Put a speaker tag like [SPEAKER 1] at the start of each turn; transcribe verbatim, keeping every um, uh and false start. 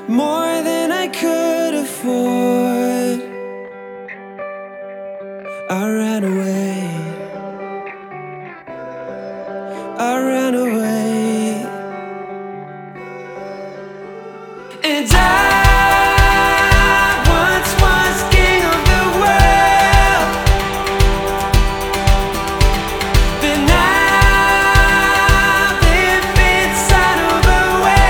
[SPEAKER 1] more than I could afford. I ran away, I ran away, and I